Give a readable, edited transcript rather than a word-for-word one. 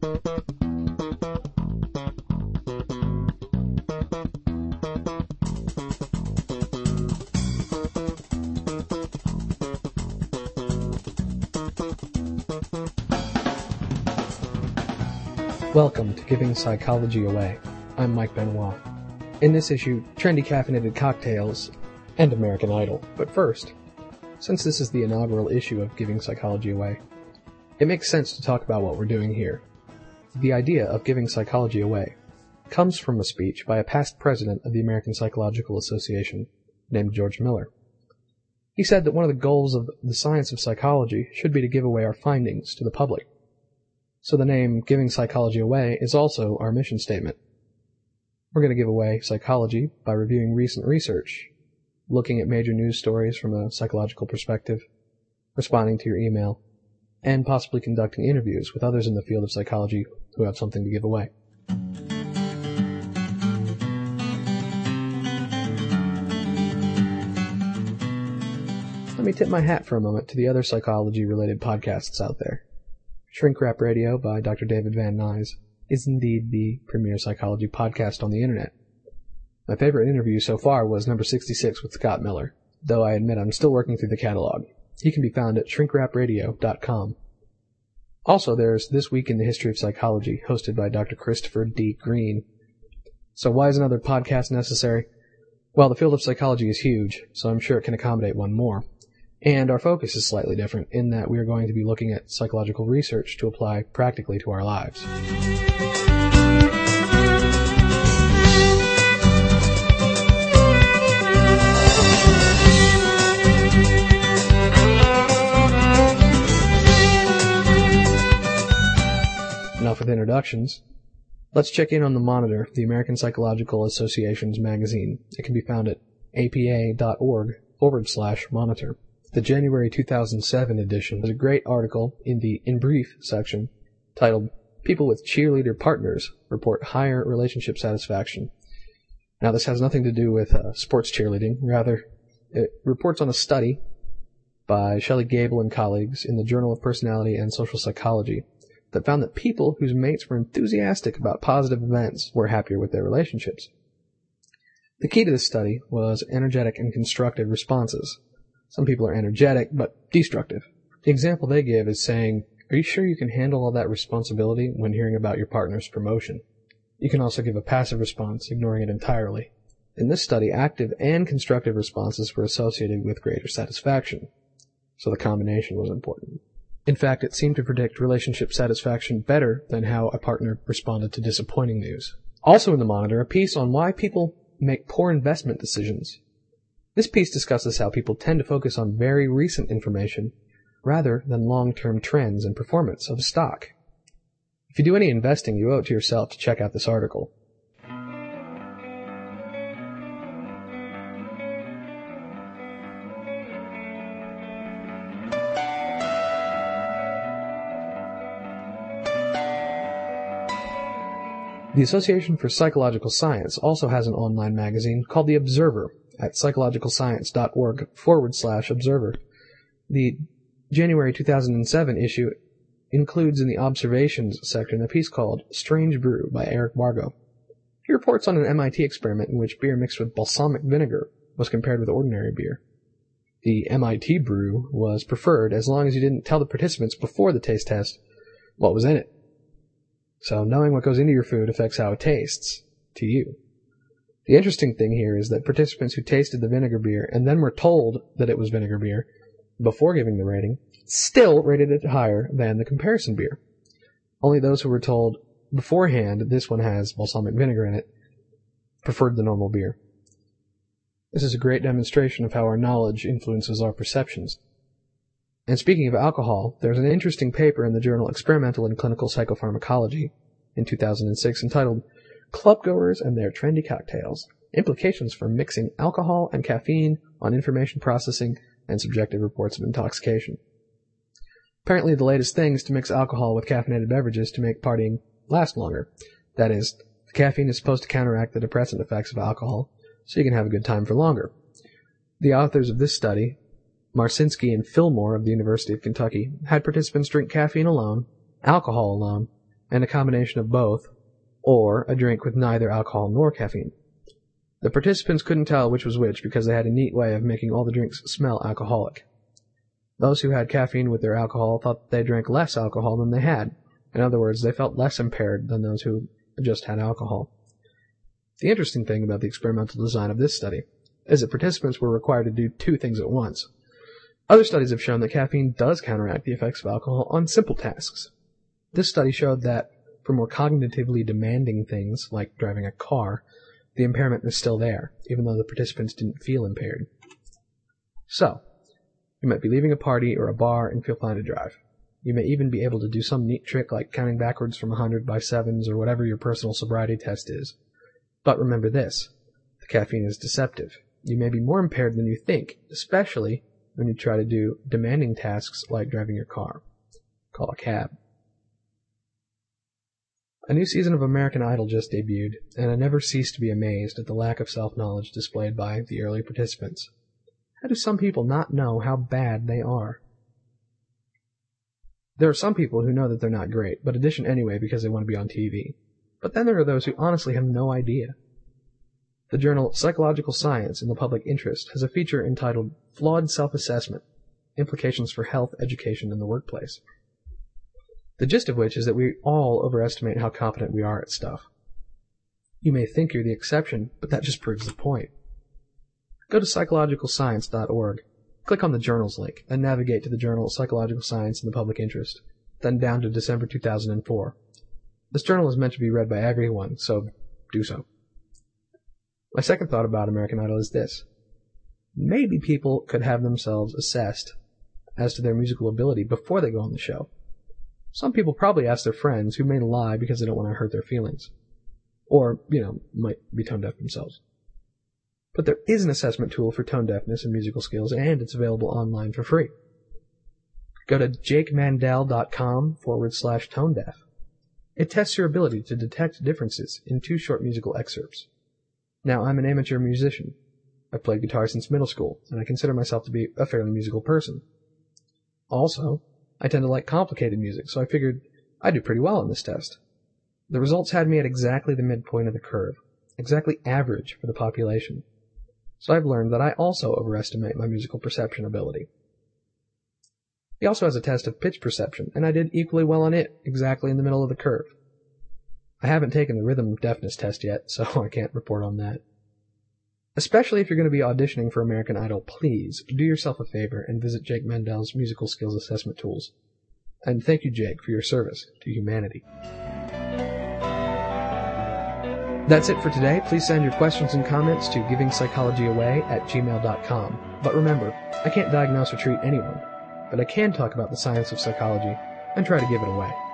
Welcome to Giving Psychology Away. I'm Mike Benoit. In this issue, trendy caffeinated cocktails and American Idol. But first, since this is the inaugural issue of Giving Psychology Away, it makes sense to talk about what we're doing here. The idea of giving psychology away comes from a speech by a past president of the American Psychological Association named George Miller. He said that one of the goals of the science of psychology should be to give away our findings to the public. So the name Giving Psychology Away is also our mission statement. We're going to give away psychology by reviewing recent research, looking at major news stories from a psychological perspective, responding to your email, and possibly conducting interviews with others in the field of psychology who have something to give away. Let me tip my hat for a moment to the other psychology-related podcasts out there. Shrink Wrap Radio by Dr. David Van Nuys is indeed the premier psychology podcast on the internet. My favorite interview so far was number 66 with Scott Miller, though I admit I'm still working through the catalog. He can be found at shrinkwrapradio.com. Also, there's This Week in the History of Psychology, hosted by Dr. Christopher D. Green. So why is another podcast necessary? Well, the field of psychology is huge, so I'm sure it can accommodate one more. And our focus is slightly different in that we are going to be looking at psychological research to apply practically to our lives. Enough with introductions. Let's check in on the Monitor, the American Psychological Association's magazine. It can be found at apa.org/monitor. The January 2007 edition has a great article in the In Brief section titled, People with Cheerleader Partners Report Higher Relationship Satisfaction. Now, this has nothing to do with sports cheerleading. Rather, it reports on a study by Shelley Gable and colleagues in the Journal of Personality and Social Psychology that found that people whose mates were enthusiastic about positive events were happier with their relationships. The key to this study was energetic and constructive responses. Some people are energetic, but destructive. The example they give is saying, "Are you sure you can handle all that responsibility?" when hearing about your partner's promotion. You can also give a passive response, ignoring it entirely. In this study, active and constructive responses were associated with greater satisfaction, so the combination was important. In fact, it seemed to predict relationship satisfaction better than how a partner responded to disappointing news. Also in the Monitor, a piece on why people make poor investment decisions. This piece discusses how people tend to focus on very recent information rather than long-term trends and performance of a stock. If you do any investing, you owe it to yourself to check out this article. The Association for Psychological Science also has an online magazine called The Observer at psychologicalscience.org/observer. The January 2007 issue includes in the Observations section a piece called Strange Brew by Eric Wargo. He reports on an MIT experiment in which beer mixed with balsamic vinegar was compared with ordinary beer. The MIT brew was preferred as long as you didn't tell the participants before the taste test what was in it. So knowing what goes into your food affects how it tastes to you. The interesting thing here is that participants who tasted the vinegar beer and then were told that it was vinegar beer before giving the rating still rated it higher than the comparison beer. Only those who were told beforehand this one has balsamic vinegar in it preferred the normal beer. This is a great demonstration of how our knowledge influences our perceptions. And speaking of alcohol, there's an interesting paper in the journal Experimental and Clinical Psychopharmacology in 2006 entitled Clubgoers and Their Trendy Cocktails, Implications for Mixing Alcohol and Caffeine on Information Processing and Subjective Reports of Intoxication. Apparently the latest thing is to mix alcohol with caffeinated beverages to make partying last longer. That is, the caffeine is supposed to counteract the depressant effects of alcohol, so you can have a good time for longer. The authors of this study, Marcinski and Fillmore of the University of Kentucky, had participants drink caffeine alone, alcohol alone, and a combination of both, or a drink with neither alcohol nor caffeine. The participants couldn't tell which was which because they had a neat way of making all the drinks smell alcoholic. Those who had caffeine with their alcohol thought they drank less alcohol than they had. In other words, they felt less impaired than those who just had alcohol. The interesting thing about the experimental design of this study is that participants were required to do two things at once. Other studies have shown that caffeine does counteract the effects of alcohol on simple tasks. This study showed that for more cognitively demanding things, like driving a car, the impairment is still there, even though the participants didn't feel impaired. So, you might be leaving a party or a bar and feel fine to drive. You may even be able to do some neat trick like counting backwards from 100 by 7s or whatever your personal sobriety test is. But remember this, the caffeine is deceptive. You may be more impaired than you think, especially when you try to do demanding tasks like driving your car. Call a cab. A new season of American Idol just debuted, and I never cease to be amazed at the lack of self-knowledge displayed by the early participants. How do some people not know how bad they are? There are some people who know that they're not great, but audition anyway because they want to be on TV. But then there are those who honestly have no idea. The journal Psychological Science in the Public Interest has a feature entitled Flawed Self-Assessment, Implications for Health, Education, and the Workplace. The gist of which is that we all overestimate how competent we are at stuff. You may think you're the exception, but that just proves the point. Go to psychologicalscience.org, click on the Journals link, and navigate to the journal Psychological Science in the Public Interest, then down to December 2004. This journal is meant to be read by everyone, so do so. My second thought about American Idol is this. Maybe people could have themselves assessed as to their musical ability before they go on the show. Some people probably ask their friends who may lie because they don't want to hurt their feelings. Or, might be tone deaf themselves. But there is an assessment tool for tone deafness and musical skills, and it's available online for free. Go to jakemandel.com/tonedeaf. It tests your ability to detect differences in 2 short musical excerpts. Now, I'm an amateur musician. I've played guitar since middle school, and I consider myself to be a fairly musical person. Also, I tend to like complicated music, so I figured I'd do pretty well on this test. The results had me at exactly the midpoint of the curve, exactly average for the population. So I've learned that I also overestimate my musical perception ability. He also has a test of pitch perception, and I did equally well on it, exactly in the middle of the curve. I haven't taken the rhythm deafness test yet, so I can't report on that. Especially if you're going to be auditioning for American Idol, please do yourself a favor and visit Jake Mandel's musical skills assessment tools. And thank you, Jake, for your service to humanity. That's it for today. Please send your questions and comments to givingpsychologyaway@gmail.com. But remember, I can't diagnose or treat anyone, but I can talk about the science of psychology and try to give it away.